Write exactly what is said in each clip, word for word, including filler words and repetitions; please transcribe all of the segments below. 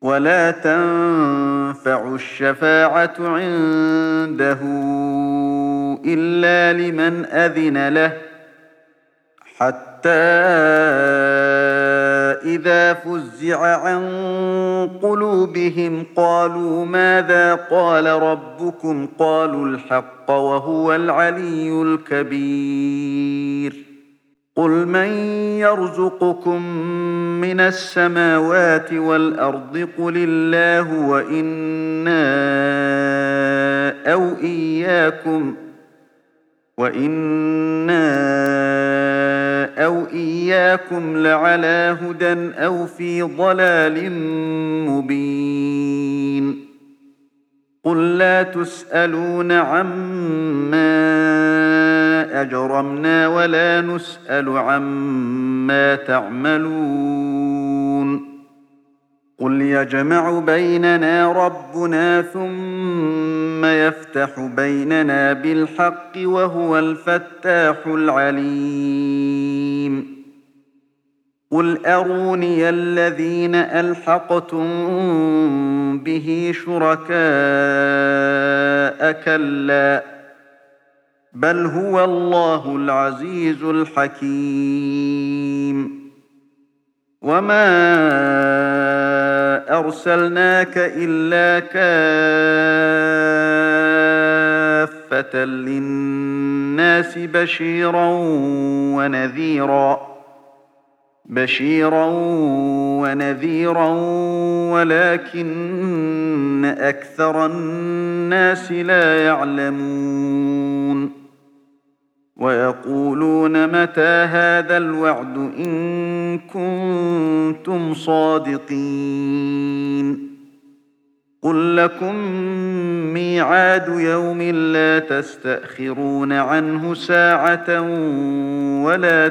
ولا تنفع الشفاعة عنده إلا لمن أذن له حتى إذا فزع عن قلوبهم قالوا ماذا قال ربكم قالوا الحق وهو العلي الكبير قل من يرزقكم من السماوات والأرض قل الله وإنا أو إياكم وإنا أو إياكم لعلى هدى أو في ضلال مبين قل لا تسألون عما أجرمنا ولا نسأل عما تعملون قل يجمع بيننا ربنا ثم يفتح بيننا بالحق وهو الفتاح العليم قل أروني الذين ألحقتم به شركاء كلا بل هو الله العزيز الحكيم وما أرسلناك إلا كافة للناس بشيرا ونذيرا بشيرا ونذيرا ولكن أكثر الناس لا يعلمون ويقولون متى هذا الوعد إن كنتم صادقين قل لكم ميعاد يوم لا تستأخرون عنه ساعة ولا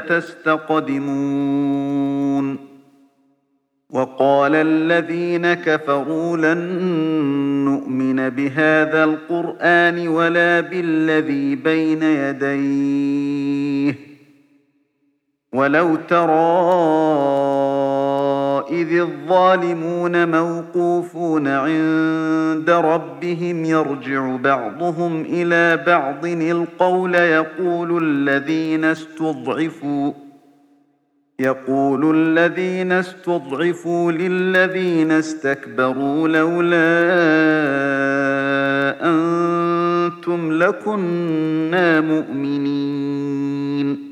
تستقدمون وقال الذين كفروا لن نؤمن بهذا القرآن ولا بالذي بين يديه ولو ترى إذ الظالمون موقوفون عند ربهم يرجع بعضهم إلى بعض القول يقول الذين استضعفوا يقول الذين استضعفوا للذين استكبروا لولا أنتم لكنا مؤمنين